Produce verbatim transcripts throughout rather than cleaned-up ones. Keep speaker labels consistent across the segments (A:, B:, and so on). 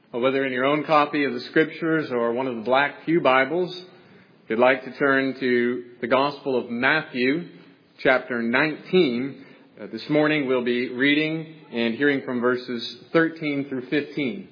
A: Well, whether in your own copy of the Scriptures or one of the black pew Bibles, if you'd like to turn to the Gospel of Matthew, chapter nineteen, uh, this morning we'll be reading and hearing from verses thirteen through fifteen.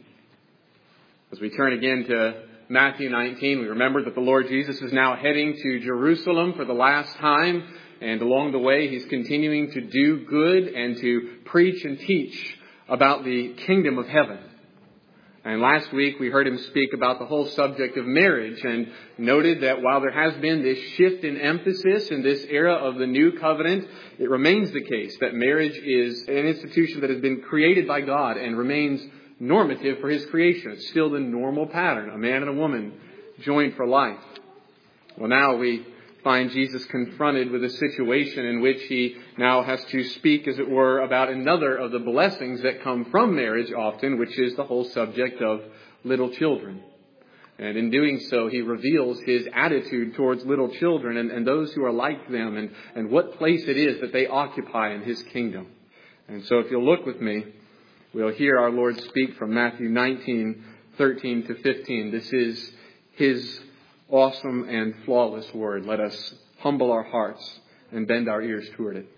A: As we turn again to Matthew nineteen, we remember that the Lord Jesus is now heading to Jerusalem for the last time, and along the way He's continuing to do good and to preach and teach about the kingdom of heaven. And last week we heard Him speak about the whole subject of marriage and noted that while there has been this shift in emphasis in this era of the new covenant, it remains the case that marriage is an institution that has been created by God and remains normative for His creation. It's still the normal pattern, a man and a woman joined for life. Well, now we find Jesus confronted with a situation in which He now has to speak, as it were, about another of the blessings that come from marriage often, which is the whole subject of little children. And in doing so, He reveals His attitude towards little children and, and those who are like them and, and what place it is that they occupy in His kingdom. And so if you'll look with me, we'll hear our Lord speak from Matthew nineteen, thirteen to fifteen. This is His awesome and flawless word. Let us humble our hearts and bend our ears toward it.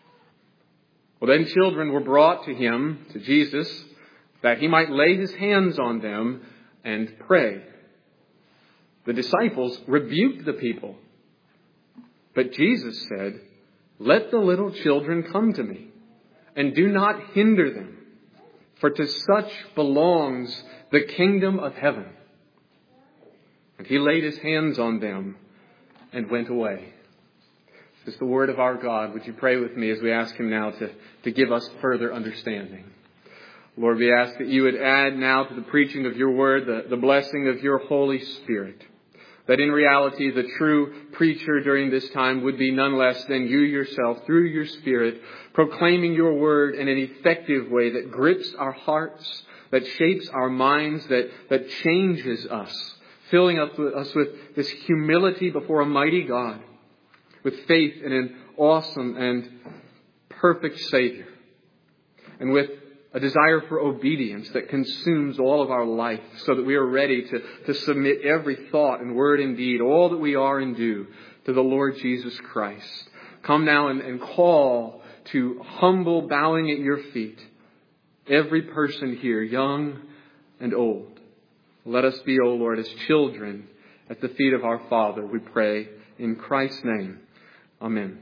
A: Well, then children were brought to Him, to Jesus, that He might lay His hands on them and pray. The disciples rebuked the people. But Jesus said, "Let the little children come to me, and do not hinder them, for to such belongs the kingdom of heaven." And He laid His hands on them and went away. This is the word of our God. Would you pray with me as we ask Him now to, to give us further understanding? Lord, we ask that You would add now to the preaching of Your word the, the blessing of Your Holy Spirit. That in reality the true preacher during this time would be none less than You yourself, through Your Spirit, proclaiming Your word in an effective way that grips our hearts, that shapes our minds, that, that changes us, filling up us with this humility before a mighty God, with faith in an awesome and perfect Savior, and with a desire for obedience that consumes all of our life so that we are ready to, to submit every thought and word and deed, all that we are and do, to the Lord Jesus Christ. Come now and, and call to humble bowing at Your feet every person here, young and old. Let us be, O Lord, as children at the feet of our Father, we pray in Christ's name. Amen.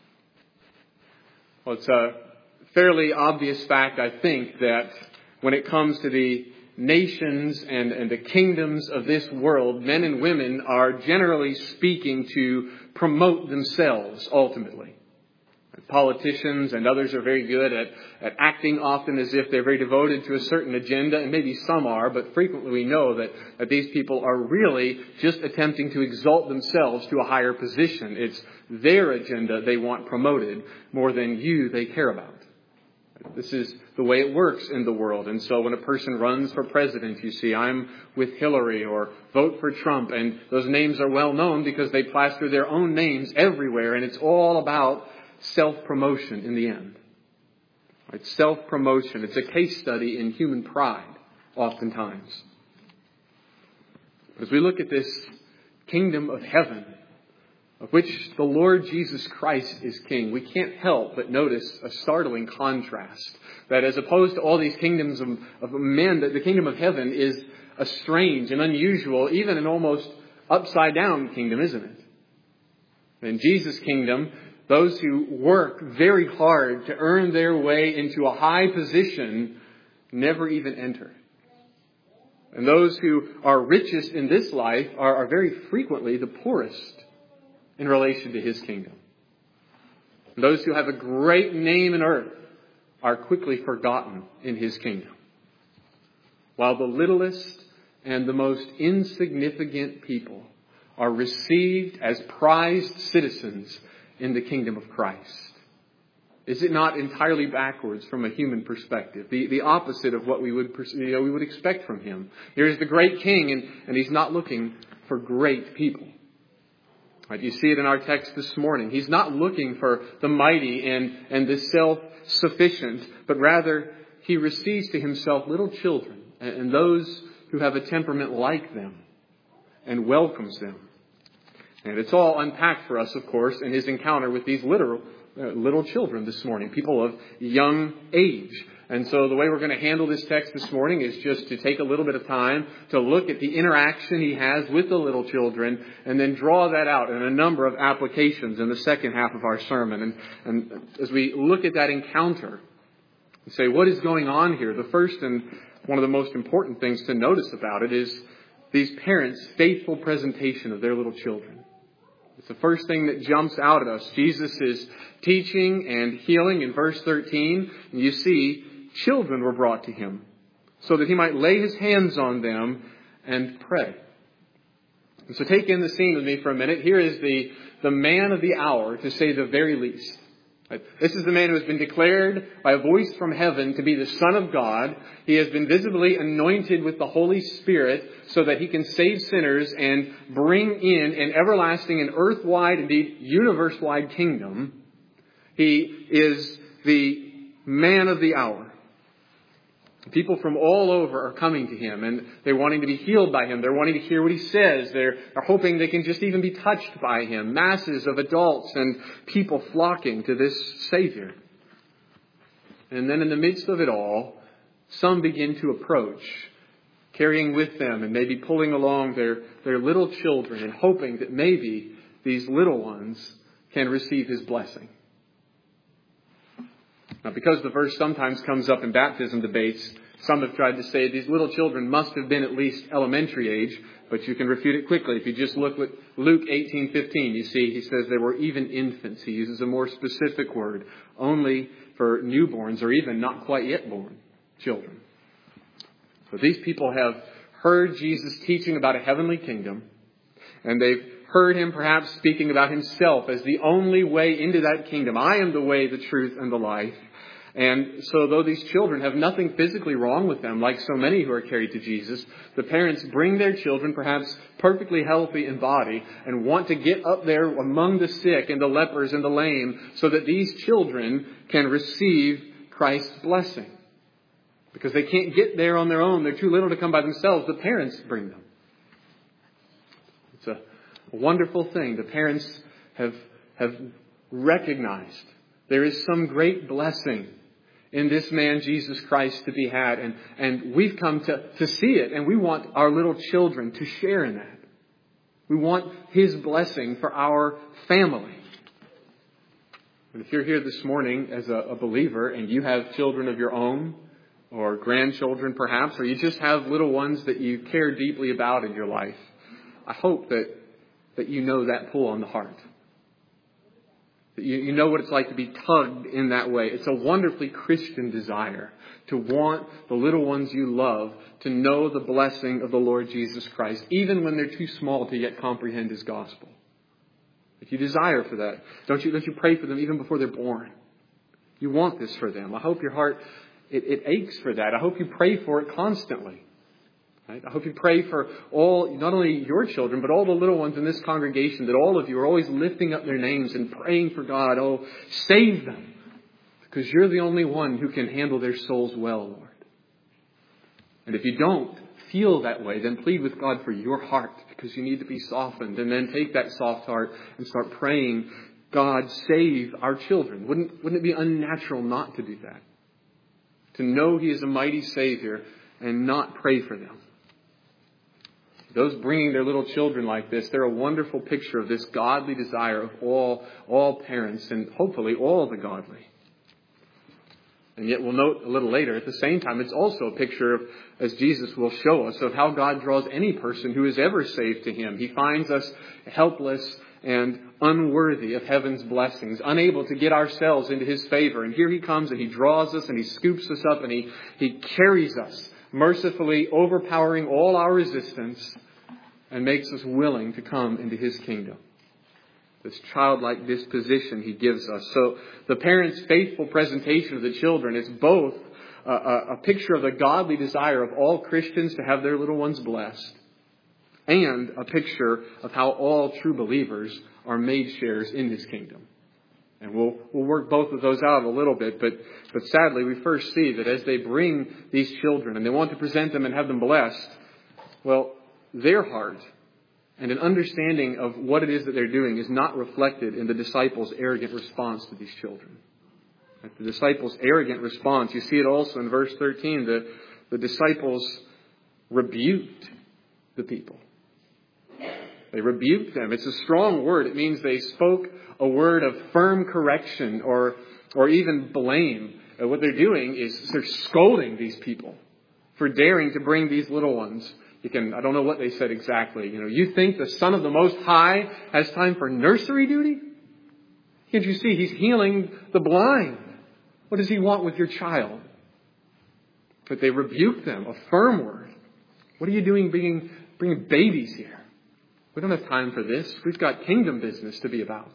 A: Well, it's a fairly obvious fact, I think, that when it comes to the nations and, and the kingdoms of this world, men and women are generally speaking to promote themselves ultimately. Politicians and others are very good at, at acting often as if they're very devoted to a certain agenda, and maybe some are, but frequently we know that, that these people are really just attempting to exalt themselves to a higher position. It's their agenda they want promoted more than you they care about. This is the way it works in the world. And so when a person runs for president, you see, I'm with Hillary or vote for Trump, and those names are well known because they plaster their own names everywhere, and it's all about self-promotion in the end. It's self-promotion. It's a case study in human pride, oftentimes. As we look at this kingdom of heaven, of which the Lord Jesus Christ is King, we can't help but notice a startling contrast. That as opposed to all these kingdoms of, of men, that the kingdom of heaven is a strange and unusual, even an almost upside-down kingdom, isn't it? In Jesus' kingdom, those who work very hard to earn their way into a high position never even enter. And those who are richest in this life are, are very frequently the poorest in relation to His kingdom. And those who have a great name in earth are quickly forgotten in His kingdom, while the littlest and the most insignificant people are received as prized citizens in the kingdom of Christ. Is it not entirely backwards from a human perspective? The, the opposite of what we would, you know, we would expect from Him. Here is the great King, and, and He's not looking for great people. Right, you see it in our text this morning. He's not looking for the mighty and, and the self-sufficient, but rather He receives to Himself little children and those who have a temperament like them, and welcomes them. And it's all unpacked for us, of course, in his encounter with these literal, uh, little children this morning, people of young age. And so the way we're going to handle this text this morning is just to take a little bit of time to look at the interaction he has with the little children and then draw that out in a number of applications in the second half of our sermon. And, and as we look at that encounter and say, what is going on here? The first and one of the most important things to notice about it is these parents' faithful presentation of their little children. It's the first thing that jumps out at us. Jesus is teaching and healing in verse thirteen. And you see, children were brought to him so that he might lay his hands on them and pray. And so take in the scene with me for a minute. Here is the, the man of the hour, to say the very least. This is the man who has been declared by a voice from heaven to be the Son of God. He has been visibly anointed with the Holy Spirit so that he can save sinners and bring in an everlasting and earth-wide, indeed universe-wide kingdom. He is the man of the hour. People from all over are coming to him, and they're wanting to be healed by him. They're wanting to hear what he says. They're, they're hoping they can just even be touched by him. Masses of adults and people flocking to this Savior. And then in the midst of it all, some begin to approach, carrying with them and maybe pulling along their, their little children and hoping that maybe these little ones can receive his blessing. Now, because the verse sometimes comes up in baptism debates, some have tried to say these little children must have been at least elementary age, but you can refute it quickly. If you just look at Luke eighteen fifteen, you see he says they were even infants. He uses a more specific word, only for newborns or even not quite yet born children. So these people have heard Jesus teaching about a heavenly kingdom, and they've heard him perhaps speaking about himself as the only way into that kingdom. I am the way, the truth, and the life. And so though these children have nothing physically wrong with them, like so many who are carried to Jesus, the parents bring their children, perhaps perfectly healthy in body, and want to get up there among the sick and the lepers and the lame so that these children can receive Christ's blessing. Because they can't get there on their own. They're too little to come by themselves. The parents bring them. It's a wonderful thing. The parents have, have recognized there is some great blessing in this man, Jesus Christ, to be had. And, and we've come to, to see it. And we want our little children to share in that. We want his blessing for our family. And if you're here this morning as a, a believer and you have children of your own, or grandchildren perhaps, or you just have little ones that you care deeply about in your life, I hope that, that you know that pull on the heart. That you, you know what it's like to be tugged in that way. It's a wonderfully Christian desire to want the little ones you love to know the blessing of the Lord Jesus Christ, even when they're too small to yet comprehend his gospel. If you desire for that, don't you, don't you pray for them even before they're born? You want this for them. I hope your heart, it, it aches for that. I hope you pray for it constantly. Right? I hope you pray for all, not only your children, but all the little ones in this congregation, that all of you are always lifting up their names and praying for God. Oh, save them, because you're the only one who can handle their souls well, Lord. And if you don't feel that way, then plead with God for your heart, because you need to be softened. And then take that soft heart and start praying, God, save our children. Wouldn't, wouldn't it be unnatural not to do that? To know he is a mighty Savior and not pray for them. Those bringing their little children like this, they're a wonderful picture of this godly desire of all, all parents and hopefully all the godly. And yet we'll note a little later, at the same time, it's also a picture of, as Jesus will show us, of how God draws any person who is ever saved to him. He finds us helpless and unworthy of heaven's blessings, unable to get ourselves into his favor. And here he comes and he draws us and he scoops us up and he, he carries us, mercifully overpowering all our resistance, and makes us willing to come into his kingdom. This childlike disposition he gives us. So the parents' faithful presentation of the children is both a, a, a picture of the godly desire of all Christians to have their little ones blessed, and a picture of how all true believers are made sharers in his kingdom. And we'll we'll work both of those out a little bit. But, but sadly, we first see that as they bring these children and they want to present them and have them blessed, well, their heart and an understanding of what it is that they're doing is not reflected in the disciples' arrogant response to these children. The disciples' arrogant response, you see it also in verse thirteen, the, the disciples rebuked the people. They rebuked them. It's a strong word. It means they spoke a word of firm correction or, or even blame. And what they're doing is they're scolding these people for daring to bring these little ones. You can, I don't know what they said exactly. You know, you think the Son of the Most High has time for nursery duty? Can't you see? He's healing the blind. What does he want with your child? But they rebuked them, a firm word. What are you doing bringing, bringing babies here? We don't have time for this. We've got kingdom business to be about.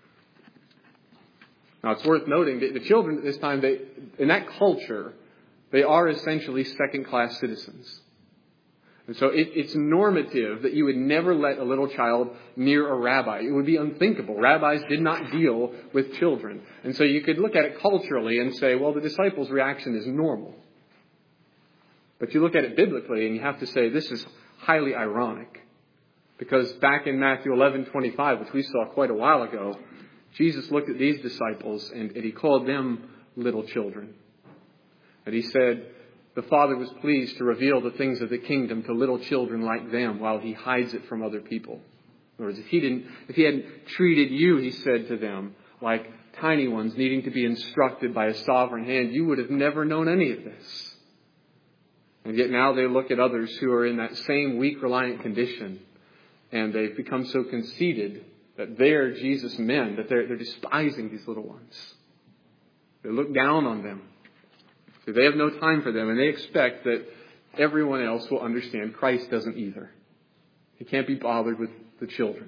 A: Now, it's worth noting that the children at this time, they, in that culture, they are essentially second-class citizens. And so it, it's normative that you would never let a little child near a rabbi. It would be unthinkable. Rabbis did not deal with children. And so you could look at it culturally and say, well, the disciples' reaction is normal. But you look at it biblically and you have to say this is highly ironic. Because back in Matthew eleven twenty-five, which we saw quite a while ago, Jesus looked at these disciples and, and he called them little children. And he said, the Father was pleased to reveal the things of the kingdom to little children like them while he hides it from other people. In other words, if he didn't, if he hadn't treated you, he said to them, like tiny ones needing to be instructed by a sovereign hand, you would have never known any of this. And yet now they look at others who are in that same weak, reliant condition, and they've become so conceited that they're Jesus' men, that they're, they're despising these little ones. They look down on them. So they have no time for them, and they expect that everyone else will understand. Christ doesn't either. He can't be bothered with the children.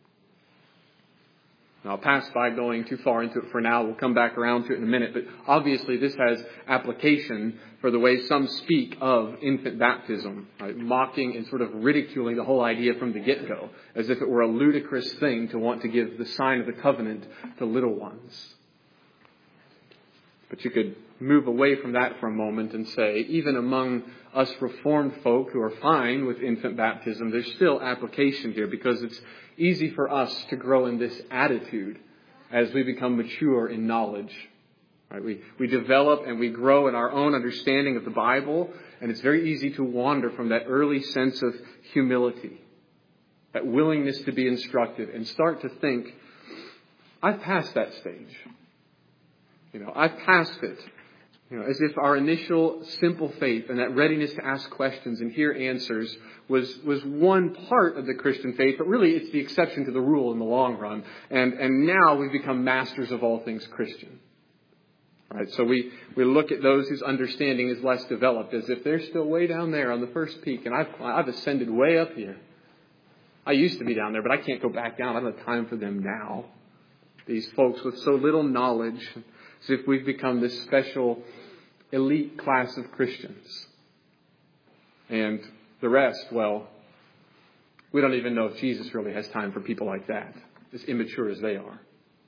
A: Now, I'll pass by going too far into it for now. We'll come back around to it in a minute. But obviously this has application for the way some speak of infant baptism, right? Mocking and sort of ridiculing the whole idea from the get-go, as if it were a ludicrous thing to want to give the sign of the covenant to little ones. But you could move away from that for a moment and say, even among us Reformed folk who are fine with infant baptism, there's still application here because it's easy for us to grow in this attitude as we become mature in knowledge. Right? We, we develop and we grow in our own understanding of the Bible, and it's very easy to wander from that early sense of humility, that willingness to be instructed, and start to think, I've passed that stage. You know, I've passed it. You know, as if our initial simple faith and that readiness to ask questions and hear answers was, was one part of the Christian faith, but really it's the exception to the rule in the long run. And, and now we've become masters of all things Christian. All right, so we, we look at those whose understanding is less developed as if they're still way down there on the first peak, and I've, I've ascended way up here. I used to be down there, but I can't go back down. I don't have time for them now. These folks with so little knowledge, as if we've become this special elite class of Christians. And the rest, well, we don't even know if Jesus really has time for people like that, as immature as they are.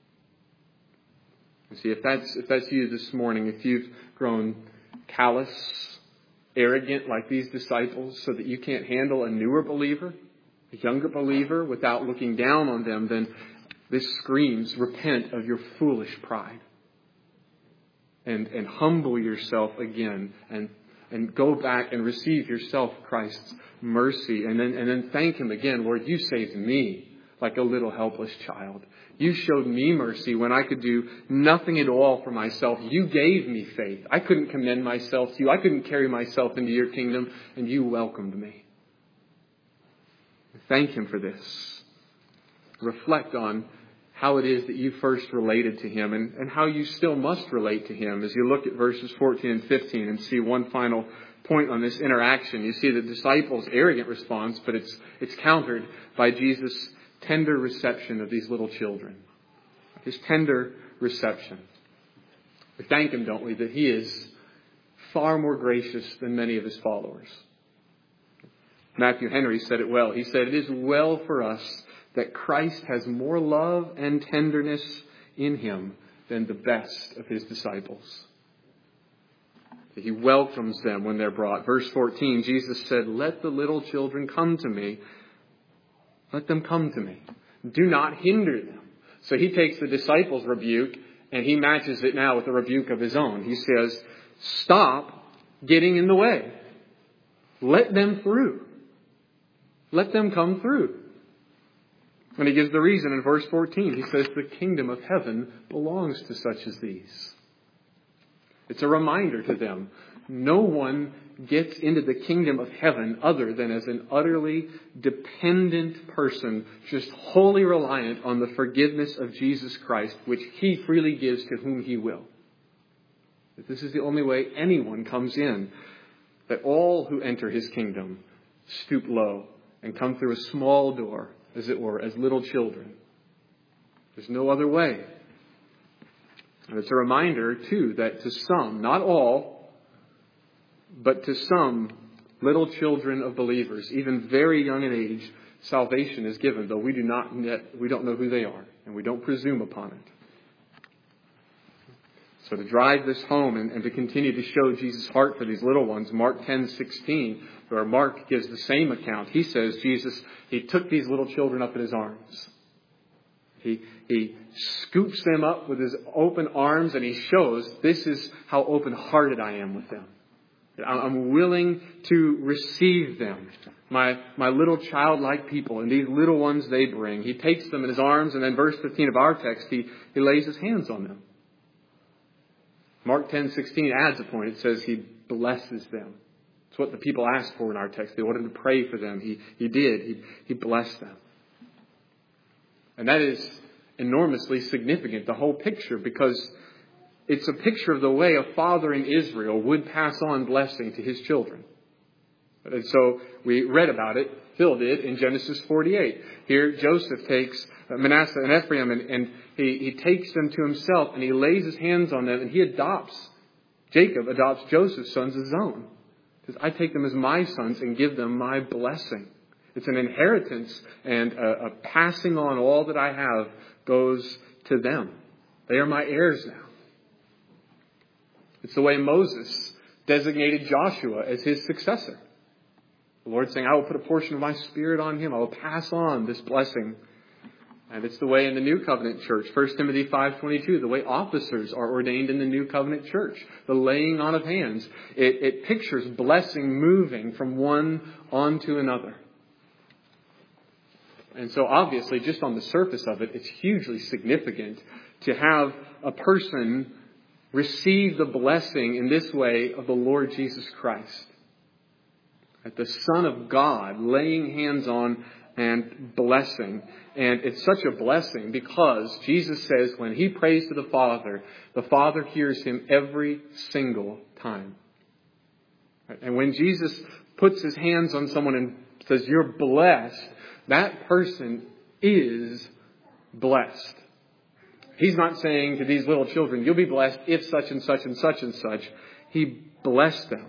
A: You see, if that's, if that's you this morning, if you've grown callous, arrogant like these disciples so that you can't handle a newer believer, a younger believer without looking down on them, then this screams, repent of your foolish pride. And, and humble yourself again and, and go back and receive yourself Christ's mercy. And then, and then thank Him again. Lord, you saved me like a little helpless child. You showed me mercy when I could do nothing at all for myself. You gave me faith. I couldn't commend myself to you. I couldn't carry myself into your kingdom, and you welcomed me. Thank Him for this. Reflect on how it is that you first related to Him and, and how you still must relate to Him as you look at verses fourteen and fifteen and see one final point on this interaction. You see the disciples' arrogant response, but it's it's countered by Jesus' tender reception of these little children. His tender reception. We thank Him, don't we, that He is far more gracious than many of His followers. Matthew Henry said it well. He said, it is well for us that Christ has more love and tenderness in Him than the best of his disciples. He welcomes them when they're brought. Verse fourteen, Jesus said, "Let the little children come to me. Let them come to me. Do not hinder them." So he takes the disciples' rebuke and he matches it now with a rebuke of his own. He says, stop getting in the way. Let them through. Let them come through. And he gives the reason in verse fourteen. He says, the kingdom of heaven belongs to such as these. It's a reminder to them. No one gets into the kingdom of heaven other than as an utterly dependent person, just wholly reliant on the forgiveness of Jesus Christ, which he freely gives to whom he will. That this is the only way anyone comes in. That all who enter his kingdom stoop low and come through a small door, as it were, as little children. There's no other way. And it's a reminder, too, that to some, not all, but to some little children of believers, even very young in age, salvation is given, though we do not yet, we don't know who they are, and we don't presume upon it. So to drive this home and, and to continue to show Jesus' heart for these little ones, Mark ten sixteen, where Mark gives the same account, he says Jesus, he took these little children up in his arms. He, he scoops them up with his open arms and he shows, this is how open-hearted I am with them. I'm willing to receive them, my, my little childlike people, and these little ones they bring. He takes them in his arms, and then verse fifteen of our text, he, he lays his hands on them. Mark ten sixteen adds a point. It says he blesses them. It's what the people asked for in our text. They wanted to pray for them. He, he did. He, he blessed them. And that is enormously significant, the whole picture, because it's a picture of the way a father in Israel would pass on blessing to his children. And so we read about it, Phil did, in Genesis forty-eight. Here Joseph takes Manasseh and Ephraim and, and he, he takes them to himself and he lays his hands on them and he adopts, Jacob adopts Joseph's sons as his own. He says, I take them as my sons and give them my blessing. It's an inheritance, and a, a passing on all that I have goes to them. They are my heirs now. It's the way Moses designated Joshua as his successor. The Lord saying, I will put a portion of my spirit on him. I will pass on this blessing. And it's the way in the New Covenant church. First Timothy five twenty-two, the way officers are ordained in the New Covenant church. The laying on of hands. It, it pictures blessing moving from one onto another. And so obviously, just on the surface of it, it's hugely significant to have a person receive the blessing in this way of the Lord Jesus Christ. At the Son of God laying hands on and blessing. And it's such a blessing because Jesus says when he prays to the Father, the Father hears him every single time. And when Jesus puts his hands on someone and says, you're blessed, that person is blessed. He's not saying to these little children, you'll be blessed if such and such and such and such. He blessed them.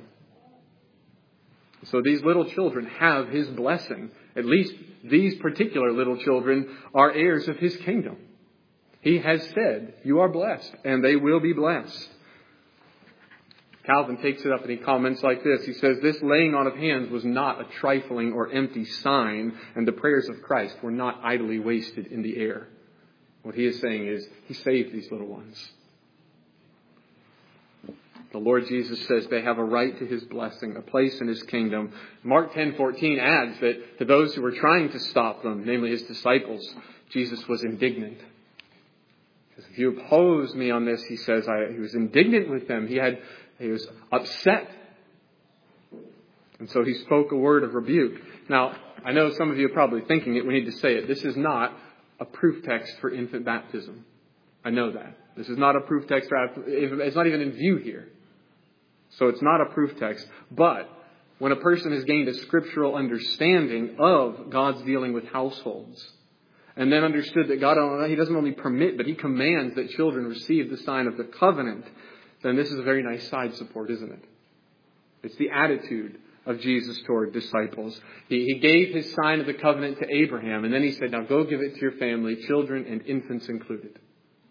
A: So these little children have his blessing. At least these particular little children are heirs of his kingdom. He has said, you are blessed, and they will be blessed. Calvin takes it up and he comments like this. He says, this laying on of hands was not a trifling or empty sign, and the prayers of Christ were not idly wasted in the air. What he is saying is, he saved these little ones. The Lord Jesus says they have a right to his blessing, a place in his kingdom. Mark ten fourteen adds that to those who were trying to stop them, namely his disciples, Jesus was indignant. Because if you oppose me on this, he says, I, he was indignant with them. He had, he was upset. And so he spoke a word of rebuke. Now, I know some of you are probably thinking it. We need to say it. This is not a proof text for infant baptism. I know that. This is not a proof text. It's not even in view here. So it's not a proof text. But when a person has gained a scriptural understanding of God's dealing with households, and then understood that God, he doesn't only permit, but he commands that children receive the sign of the covenant, then this is a very nice side support, isn't it? It's the attitude of Jesus toward disciples. He, he gave his sign of the covenant to Abraham, and then he said, now go give it to your family, children and infants included.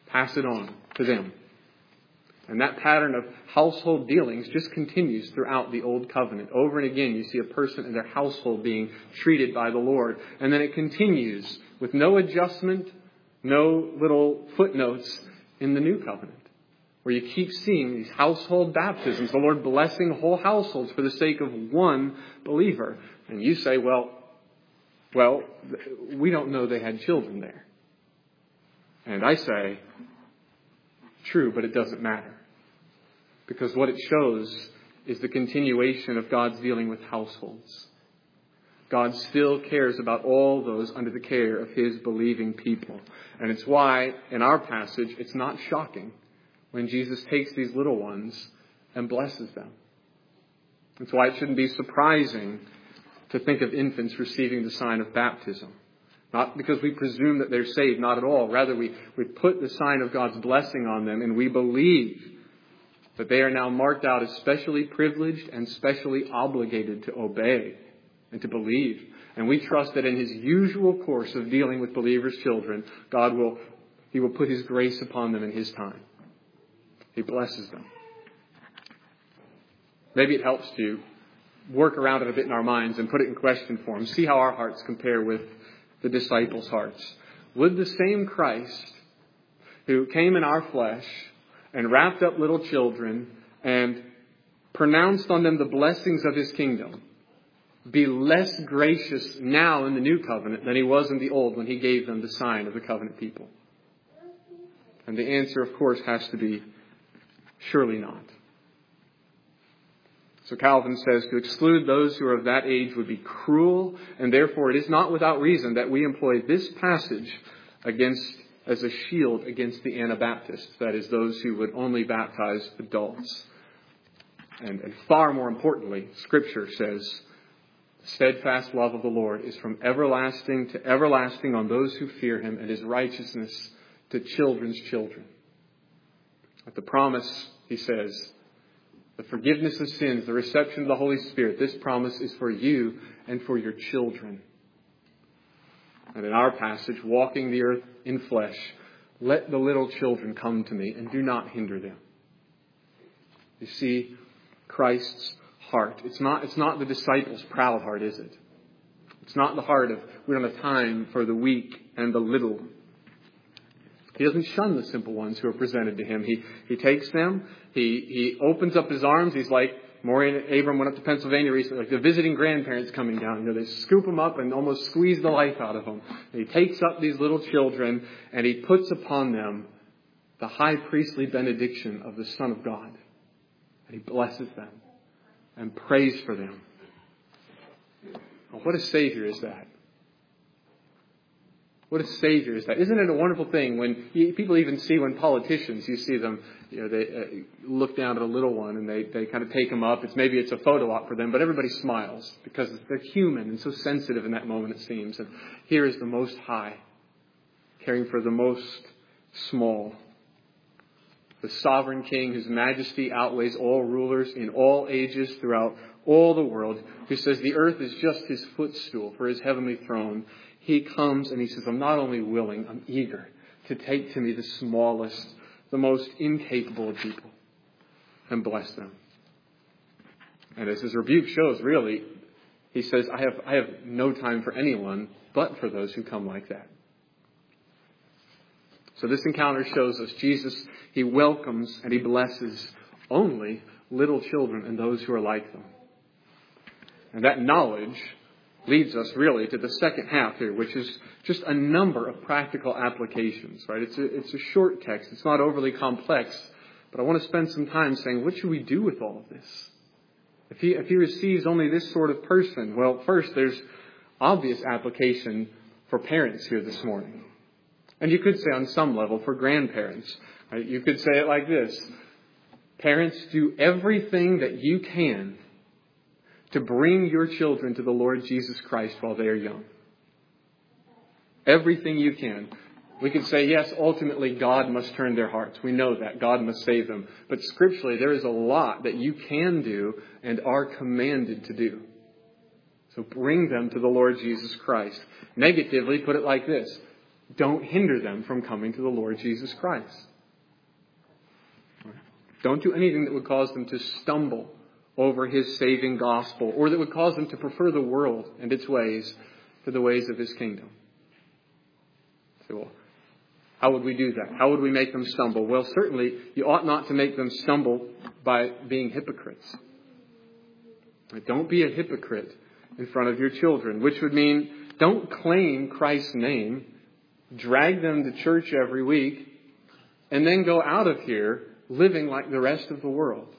A: pass it on to them. And that pattern of household dealings just continues throughout the Old Covenant. Over and again, you see a person in their household being treated by the Lord. And then it continues with no adjustment, no little footnotes in the New Covenant, where you keep seeing these household baptisms, the Lord blessing whole households for the sake of one believer. And you say, well, well, we don't know they had children there. And I say, true, but it doesn't matter. Because what it shows is the continuation of God's dealing with households. God still cares about all those under the care of His believing people. And it's why, in our passage, it's not shocking when Jesus takes these little ones and blesses them. That's why it shouldn't be surprising to think of infants receiving the sign of baptism. Not because we presume that they're saved, not at all. Rather, we, we put the sign of God's blessing on them, and we believe that they are now marked out as specially privileged and specially obligated to obey and to believe. And we trust that in His usual course of dealing with believers' children, God will, He will put His grace upon them in His time. He blesses them. Maybe it helps to work around it a bit in our minds and put it in question form. See how our hearts compare with the disciples' hearts. Would the same Christ who came in our flesh and wrapped up little children and pronounced on them the blessings of His kingdom be less gracious now in the new covenant than He was in the old when He gave them the sign of the covenant people? And the answer, of course, has to be surely not. So Calvin says to exclude those who are of that age would be cruel, and therefore it is not without reason that we employ this passage against as a shield against the Anabaptists, that is, those who would only baptize adults. And, and far more importantly, Scripture says, the steadfast love of the Lord is from everlasting to everlasting on those who fear Him, and His righteousness to children's children. At the promise, he says, the forgiveness of sins, the reception of the Holy Spirit, this promise is for you and for your children. And in our passage, walking the earth in flesh, let the little children come to me and do not hinder them. You see Christ's heart. It's not, it's not the disciples' proud heart, is it? It's not the heart of, we don't have time for the weak and the little. He doesn't shun the simple ones who are presented to Him. He, he takes them. He, he opens up His arms. He's like, Maureen and Abram went up to Pennsylvania recently, like the visiting grandparents coming down. You know, they scoop them up and almost squeeze the life out of them. And He takes up these little children and He puts upon them the high priestly benediction of the Son of God. And He blesses them and prays for them. Well, what a Savior is that? What a Savior is that? Isn't it a wonderful thing when you, people even see when politicians, you see them, you know, they uh, look down at a little one and they, they kind of take them up. It's maybe it's a photo op for them, but everybody smiles because they're human and so sensitive in that moment, it seems. And here is the Most High caring for the most small. The sovereign King whose majesty outweighs all rulers in all ages throughout all the world, who says the earth is just His footstool for His heavenly throne. He comes and He says, I'm not only willing, I'm eager to take to me the smallest, the most incapable of people and bless them. And as His rebuke shows, really, He says, I have, I have no time for anyone but for those who come like that. So this encounter shows us Jesus, He welcomes and He blesses only little children and those who are like them. And that knowledge leads us really to the second half here, which is just a number of practical applications, right? It's a, it's a short text. It's not overly complex, but I want to spend some time saying, what should we do with all of this? If he, if he receives only this sort of person, well, first, there's obvious application for parents here this morning. And you could say on some level for grandparents, right? You could say it like this. Parents, do everything that you can to bring your children to the Lord Jesus Christ while they are young. Everything you can. We could say, yes, ultimately God must turn their hearts. We know that. God must save them. But scripturally, there is a lot that you can do and are commanded to do. So bring them to the Lord Jesus Christ. Negatively, put it like this. don't hinder them from coming to the Lord Jesus Christ. Don't do anything that would cause them to stumble over His saving gospel, or that would cause them to prefer the world and its ways to the ways of His kingdom. So, well, how would we do that? How would we make them stumble? Well, certainly you ought not to make them stumble by being hypocrites. Don't be a hypocrite in front of your children, which would mean don't claim Christ's name, drag them to church every week, and then go out of here living like the rest of the world.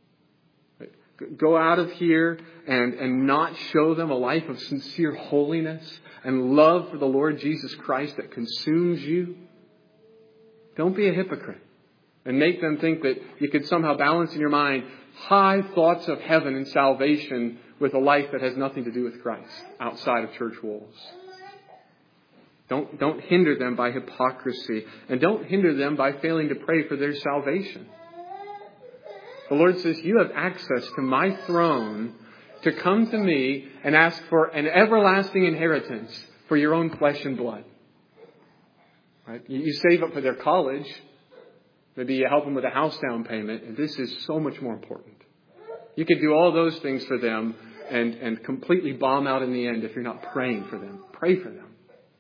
A: Go out of here and, and not show them a life of sincere holiness and love for the Lord Jesus Christ that consumes you. Don't be a hypocrite and make them think that you could somehow balance in your mind high thoughts of heaven and salvation with a life that has nothing to do with Christ outside of church walls. Don't, don't hinder them by hypocrisy, and don't hinder them by failing to pray for their salvation. The Lord says, you have access to my throne to come to me and ask for an everlasting inheritance for your own flesh and blood. Right? You save up for their college. Maybe you help them with a house down payment. And this is so much more important. You could do all those things for them and, and completely bomb out in the end if you're not praying for them. Pray for them.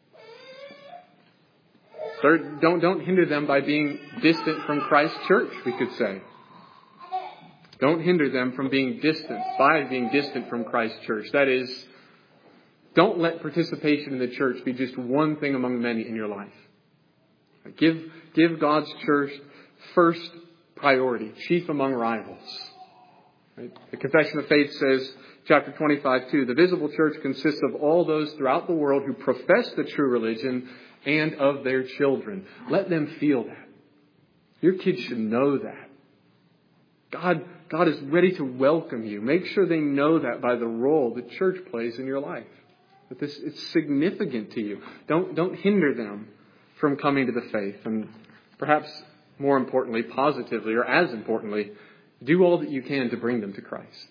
A: Third, don't, don't hinder them by being distant from Christ's church, we could say. Don't hinder them from being distant, by being distant from Christ's church. That is, don't let participation in the church be just one thing among many in your life. Give, give God's church first priority, chief among rivals. Right? The Confession of Faith says, chapter twenty-five, two, the visible church consists of all those throughout the world who profess the true religion and of their children. Let them feel that. Your kids should know that. God, God is ready to welcome you. Make sure they know that by the role the church plays in your life. That this it's significant to you. Don't, don't hinder them from coming to the faith. And perhaps more importantly, positively, or as importantly, do all that you can to bring them to Christ.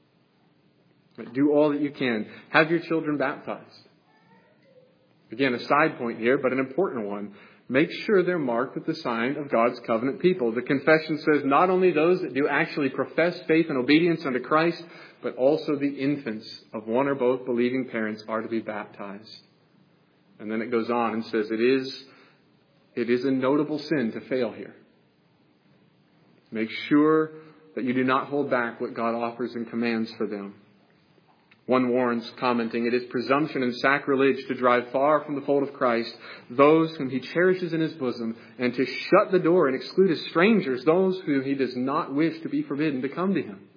A: Do all that you can. Have your children baptized. Again, a side point here, but an important one. Make sure they're marked with the sign of God's covenant people. The confession says not only those that do actually profess faith and obedience unto Christ, but also the infants of one or both believing parents are to be baptized. And then it goes on and says it is, it is a notable sin to fail here. Make sure that you do not hold back what God offers and commands for them. One warns, commenting, it is presumption and sacrilege to drive far from the fold of Christ those whom He cherishes in His bosom, and to shut the door and exclude as strangers those whom He does not wish to be forbidden to come to Him.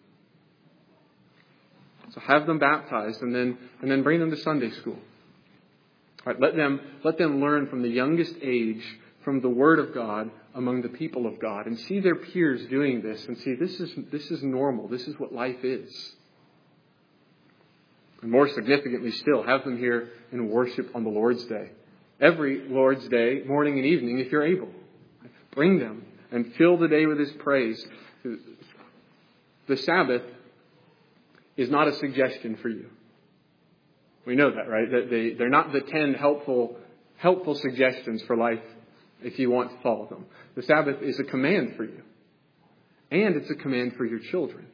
A: So have them baptized and then and then bring them to Sunday school. All right, let them let them learn from the youngest age from the Word of God among the people of God, and see their peers doing this and see this is this is normal. This is what life is. And more significantly still, have them here in worship on the Lord's Day. Every Lord's Day, morning and evening, if you're able. Bring them and fill the day with His praise. The Sabbath is not a suggestion for you. We know that, right? That they, they're not the ten helpful, helpful suggestions for life if you want to follow them. The Sabbath is a command for you. And it's a command for your children.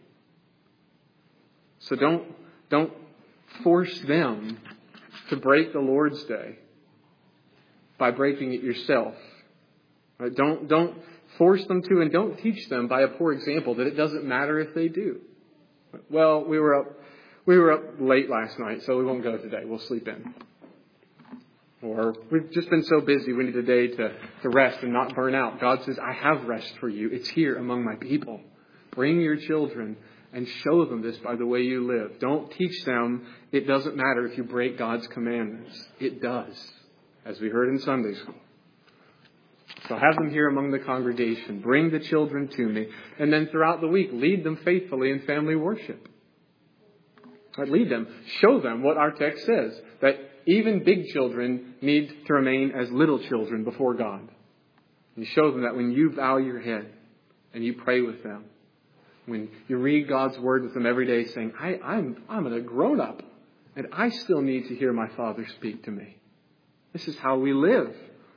A: So don't, don't force them to break the Lord's Day by breaking it yourself. Right? Don't, don't force them to, and don't teach them by a poor example that it doesn't matter if they do. Well, we were up, we were up late last night, so we won't go today. We'll sleep in. Or we've just been so busy, we need a day to, to rest and not burn out. God says, I have rest for you. It's here among my people. Bring your children and show them this by the way you live. Don't teach them it doesn't matter if you break God's commandments. It does, as we heard in Sunday school. So have them here among the congregation. Bring the children to me. And then throughout the week, lead them faithfully in family worship. Right, lead them. Show them what our text says. That even big children need to remain as little children before God. You show them that when you bow your head and you pray with them, when you read God's Word with them every day saying, I, I'm, I'm a grown-up and I still need to hear my Father speak to me. This is how we live.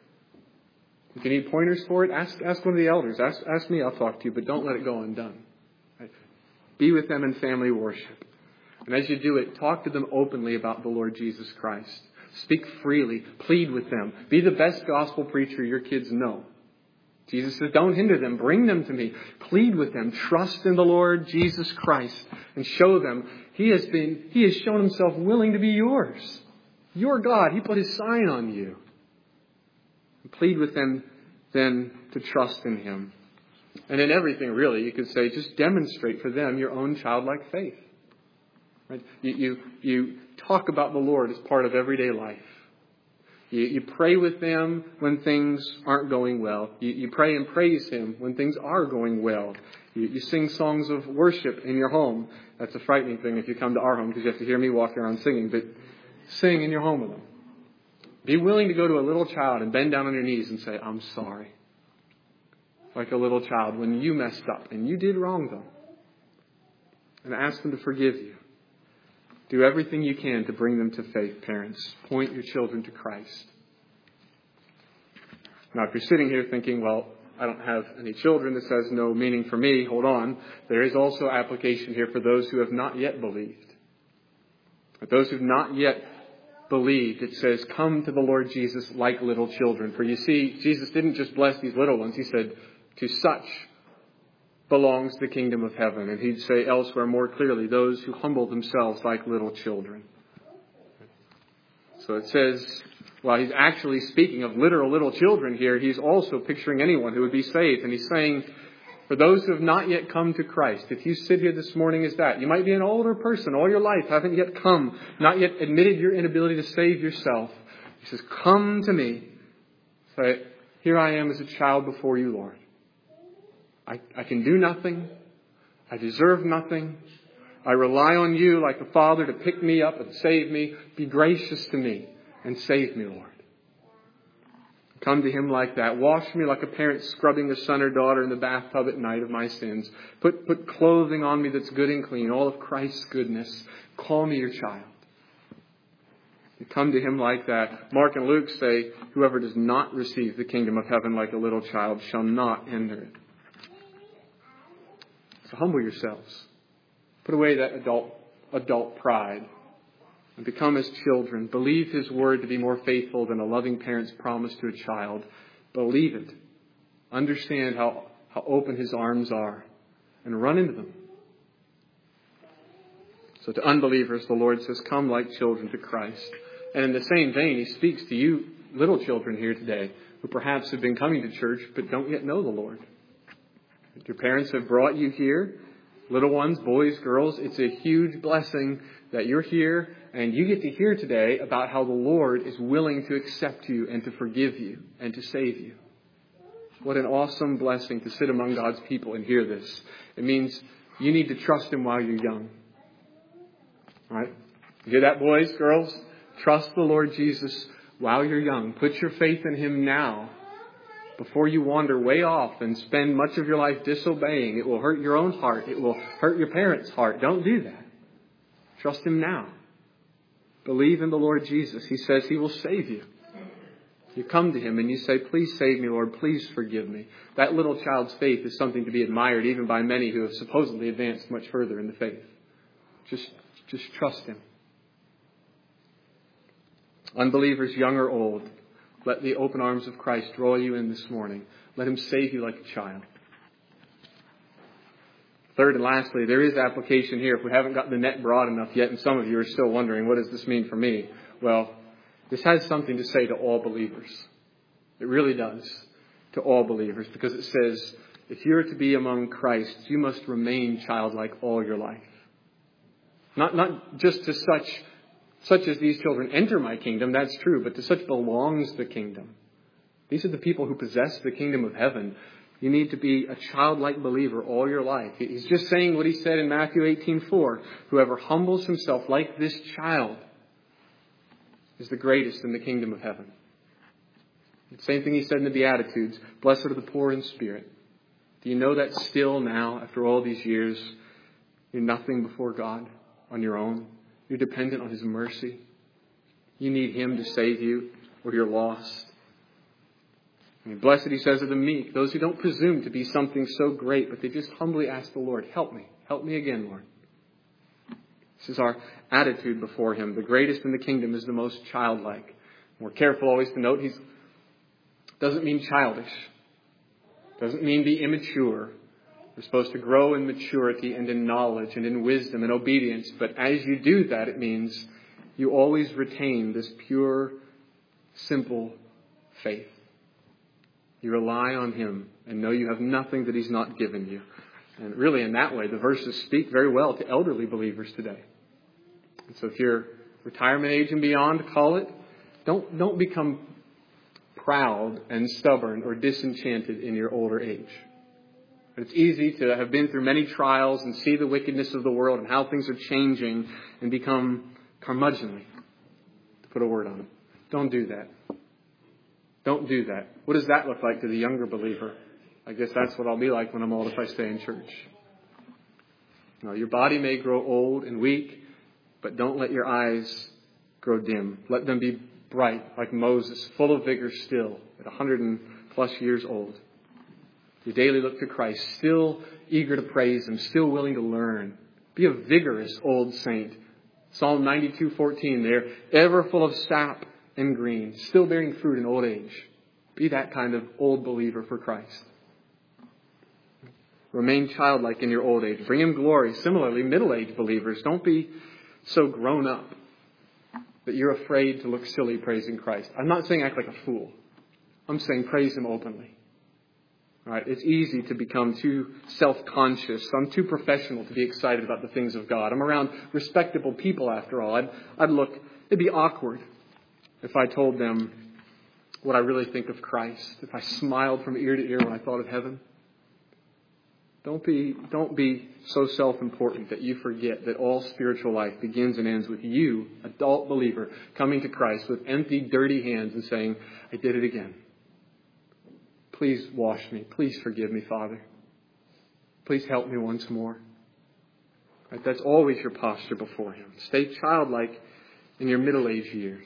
A: If you need pointers for it, ask ask one of the elders. Ask ask me, I'll talk to you, but don't let it go undone. Right? Be with them in family worship. And as you do it, talk to them openly about the Lord Jesus Christ. Speak freely. Plead with them. Be the best gospel preacher your kids know. Jesus says, don't hinder them. Bring them to me. Plead with them. Trust in the Lord Jesus Christ and show them He has been, He has shown Himself willing to be yours. Your God. He put His sign on you. And plead with them then to trust in Him. And in everything, really, you could say, just demonstrate for them your own childlike faith. Right? You, you, you talk about the Lord as part of everyday life. You, you pray with them when things aren't going well. You, you pray and praise Him when things are going well. You, you sing songs of worship in your home. That's a frightening thing if you come to our home because you have to hear me walking around singing. But sing in your home with them. Be willing to go to a little child and bend down on your knees and say, I'm sorry. Like a little child when you messed up and you did wrong them. And ask them to forgive you. Do everything you can to bring them to faith, parents. Point your children to Christ. Now, if you're sitting here thinking, well, I don't have any children, this has no meaning for me, hold on. There is also application here for those who have not yet believed. For those who have not yet believed, it says, come to the Lord Jesus like little children. For you see, Jesus didn't just bless these little ones. He said, to such belongs the kingdom of heaven. And He'd say elsewhere more clearly, those who humble themselves like little children. So it says, while He's actually speaking of literal little children here, He's also picturing anyone who would be saved. And He's saying, for those who have not yet come to Christ, if you sit here this morning as that, you might be an older person all your life, haven't yet come, not yet admitted your inability to save yourself. He says, come to me. Say, here I am as a child before you, Lord. I, I can do nothing. I deserve nothing. I rely on you like a father to pick me up and save me. Be gracious to me and save me, Lord. Come to Him like that. Wash me like a parent scrubbing their son or daughter in the bathtub at night of my sins. Put, put clothing on me that's good and clean, all of Christ's goodness. Call me your child. You come to Him like that. Mark and Luke say, whoever does not receive the kingdom of heaven like a little child shall not enter it. So humble yourselves. Put away that adult adult pride and become as children. Believe His word to be more faithful than a loving parent's promise to a child. Believe it. Understand how, how open His arms are and run into them. So to unbelievers, the Lord says, come like children to Christ. And in the same vein, He speaks to you little children here today who perhaps have been coming to church but don't yet know the Lord. Your parents have brought you here, little ones, boys, girls. It's a huge blessing that you're here and you get to hear today about how the Lord is willing to accept you and to forgive you and to save you. What an awesome blessing to sit among God's people and hear this. It means you need to trust Him while you're young. All right? You hear that, boys, girls? Trust the Lord Jesus while you're young. Put your faith in Him now. Before you wander way off and spend much of your life disobeying, it will hurt your own heart. It will hurt your parents' heart. Don't do that. Trust Him now. Believe in the Lord Jesus. He says He will save you. You come to Him and you say, please save me, Lord. Please forgive me. That little child's faith is something to be admired even by many who have supposedly advanced much further in the faith. Just, just trust Him. Unbelievers, young or old, let the open arms of Christ draw you in this morning. Let Him save you like a child. Third and lastly, there is application here. If we haven't got the net broad enough yet, and some of you are still wondering, what does this mean for me? Well, this has something to say to all believers. It really does, to all believers, because it says, if you're to be among Christ, you must remain childlike all your life. Not, not just to such Such as these children enter my kingdom, that's true, but to such belongs the kingdom. These are the people who possess the kingdom of heaven. You need to be a childlike believer all your life. He's just saying what He said in Matthew eighteen four. Whoever humbles himself like this child is the greatest in the kingdom of heaven. The same thing He said in the Beatitudes. Blessed are the poor in spirit. Do you know that still now, after all these years, you're nothing before God on your own? You're dependent on His mercy. You need Him to save you or you're lost. I mean, blessed, he says, are the meek, those who don't presume to be something so great, but they just humbly ask the Lord, help me, help me again, Lord. This is our attitude before him. The greatest in the kingdom is the most childlike. We're careful always to note he doesn't mean childish. Doesn't mean be immature. We're supposed to grow in maturity and in knowledge and in wisdom and obedience. But as you do that, it means you always retain this pure, simple faith. You rely on him and know you have nothing that he's not given you. And really in that way, the verses speak very well to elderly believers today. And so if you're retirement age and beyond, call it, don't, don't become proud and stubborn or disenchanted in your older age. It's easy to have been through many trials and see the wickedness of the world and how things are changing and become curmudgeonly, to put a word on it. Don't do that. Don't do that. What does that look like to the younger believer? I guess that's what I'll be like when I'm old if I stay in church. Now, your body may grow old and weak, but don't let your eyes grow dim. Let them be bright like Moses, full of vigor still, at one hundred plus years old. You daily look to Christ, still eager to praise him, still willing to learn. Be a vigorous old saint. Psalm ninety-two fourteen there, ever full of sap and green, still bearing fruit in old age. Be that kind of old believer for Christ. Remain childlike in your old age. Bring him glory. Similarly, middle-aged believers, don't be so grown up that you're afraid to look silly praising Christ. I'm not saying act like a fool. I'm saying praise him openly. All right? It's easy to become too self-conscious. I'm too professional to be excited about the things of God. I'm around respectable people after all. I'd, I'd look, it'd be awkward if I told them what I really think of Christ. If I smiled from ear to ear when I thought of heaven. Don't be, don't be so self-important that you forget that all spiritual life begins and ends with you, adult believer, coming to Christ with empty, dirty hands and saying, I did it again. Please wash me. Please forgive me, Father. Please help me once more. Right? That's always your posture before him. Stay childlike in your middle-aged years.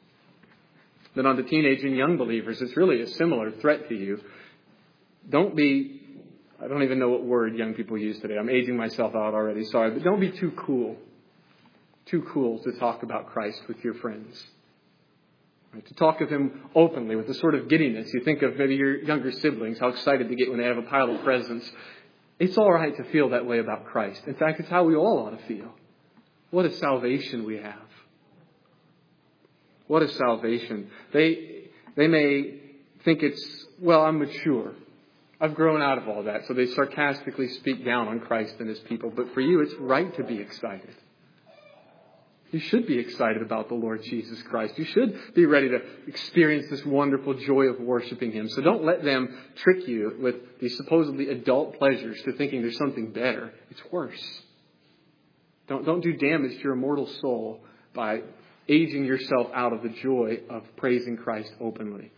A: Then on to teenage and young believers, it's really a similar threat to you. Don't be I don't even know what word young people use today. I'm aging myself out already. Sorry. But don't be too cool. Too cool to talk about Christ with your friends. Right? To talk of him openly with the sort of giddiness. You think of maybe your younger siblings, how excited they get when they have a pile of presents. It's all right to feel that way about Christ. In fact, it's how we all ought to feel. What a salvation we have. What a salvation. They, they may think it's, well, I'm mature. I've grown out of all that. So they sarcastically speak down on Christ and his people. But for you, it's right to be excited. You should be excited about the Lord Jesus Christ. You should be ready to experience this wonderful joy of worshiping him. So don't let them trick you with these supposedly adult pleasures to thinking there's something better. It's worse. Don't, don't do damage to your immortal soul by aging yourself out of the joy of praising Christ openly.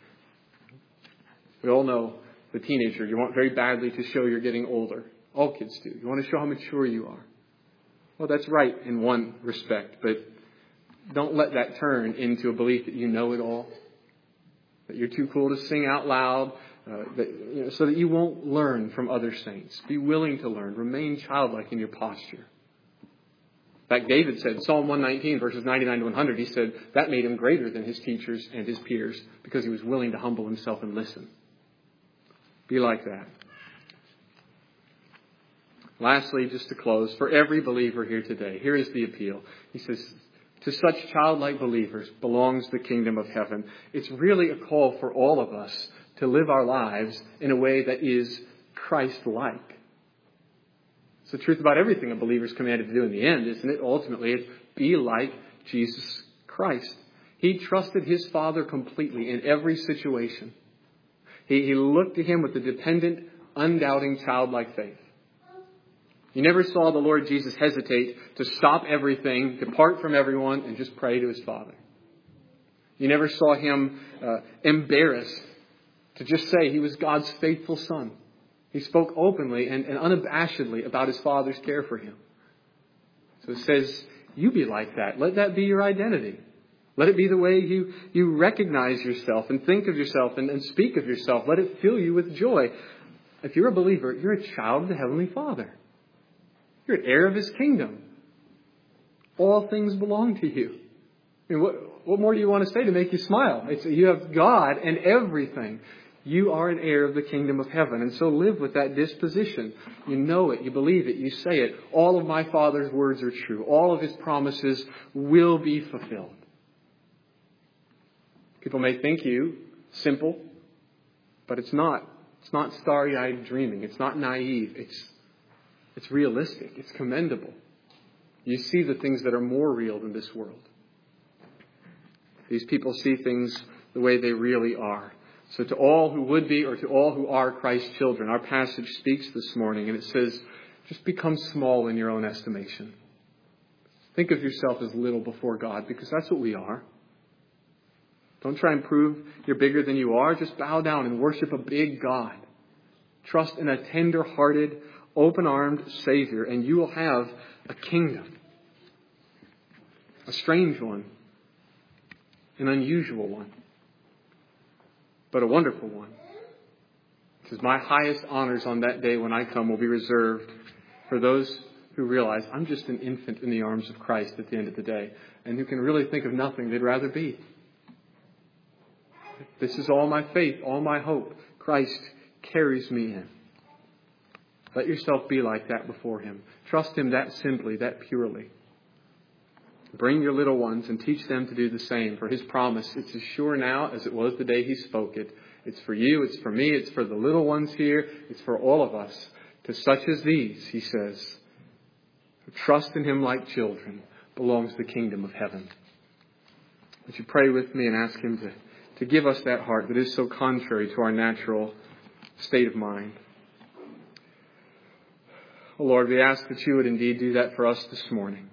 A: We all know the teenager, you want very badly to show you're getting older. All kids do. You want to show how mature you are. Well, that's right in one respect, but don't let that turn into a belief that you know it all, that you're too cool to sing out loud, uh, that, you know, so that you won't learn from other saints. Be willing to learn. Remain childlike in your posture. In fact, David said, Psalm one nineteen, verses ninety-nine to one hundred, he said that made him greater than his teachers and his peers because he was willing to humble himself and listen. Be like that. Lastly, just to close, for every believer here today, here is the appeal. He says, to such childlike believers belongs the kingdom of heaven. It's really a call for all of us to live our lives in a way that is Christ-like. It's the truth about everything a believer is commanded to do in the end, isn't it? Ultimately, it's be like Jesus Christ. He trusted his Father completely in every situation. He, he looked to him with a dependent, undoubting, childlike faith. You never saw the Lord Jesus hesitate to stop everything, depart from everyone, and just pray to his Father. You never saw him uh, embarrassed to just say he was God's faithful Son. He spoke openly and, and unabashedly about his Father's care for him. So it says, you be like that. Let that be your identity. Let it be the way you, you recognize yourself and think of yourself and, and speak of yourself. Let it fill you with joy. If you're a believer, you're a child of the Heavenly Father. You're an heir of His kingdom. All things belong to you. I mean, what, what more do you want to say to make you smile? It's, you have God and everything. You are an heir of the kingdom of heaven. And so live with that disposition. You know it. You believe it. You say it. All of my Father's words are true. All of His promises will be fulfilled. People may think you simple, but it's not. It's not starry-eyed dreaming. It's not naive. It's, it's realistic. It's commendable. You see the things that are more real than this world. These people see things the way they really are. So to all who would be or to all who are Christ's children, our passage speaks this morning and it says, just become small in your own estimation. Think of yourself as little before God, because that's what we are. Don't try and prove you're bigger than you are. Just bow down and worship a big God. Trust in a tender-hearted, open-armed Savior, and you will have a kingdom. A strange one. An unusual one. But a wonderful one. Because my highest honors on that day when I come will be reserved for those who realize I'm just an infant in the arms of Christ at the end of the day, and who can really think of nothing they'd rather be. This is all my faith, all my hope. Christ carries me in. Let yourself be like that before Him. Trust Him that simply, that purely. Bring your little ones and teach them to do the same. For His promise, it's as sure now as it was the day He spoke it. It's for you, it's for me, it's for the little ones here, it's for all of us. To such as these, He says, who trust in Him like children, belongs the kingdom of heaven. Would you pray with me and ask Him to to give us that heart that is so contrary to our natural state of mind. Oh Lord, we ask that you would indeed do that for us this morning.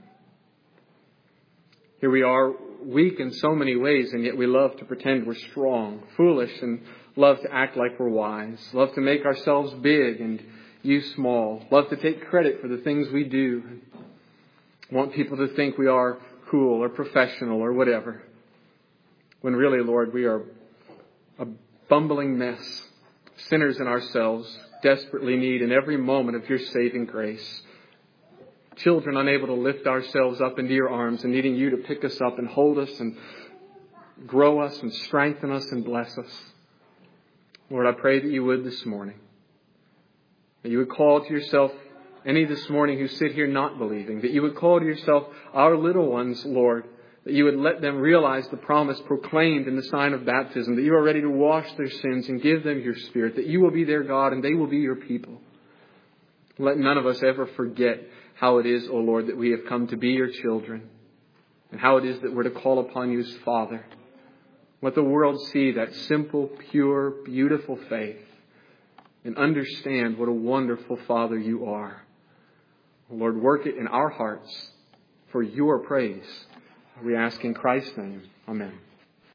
A: Here we are, weak in so many ways, and yet we love to pretend we're strong, foolish, and love to act like we're wise, love to make ourselves big and you small, love to take credit for the things we do, want people to think we are cool or professional or whatever. When really, Lord, we are a bumbling mess, sinners in ourselves, desperately need in every moment of your saving grace. Children unable to lift ourselves up into your arms and needing you to pick us up and hold us and grow us and strengthen us and bless us. Lord, I pray that you would this morning. That you would call to yourself any this morning who sit here not believing. That you would call to yourself our little ones, Lord. That you would let them realize the promise proclaimed in the sign of baptism. That you are ready to wash their sins and give them your Spirit. That you will be their God and they will be your people. Let none of us ever forget how it is, O Lord, that we have come to be your children. And how it is that we're to call upon you as Father. Let the world see that simple, pure, beautiful faith. And understand what a wonderful Father you are. Lord, work it in our hearts for your praise. We ask in Christ's name. Amen.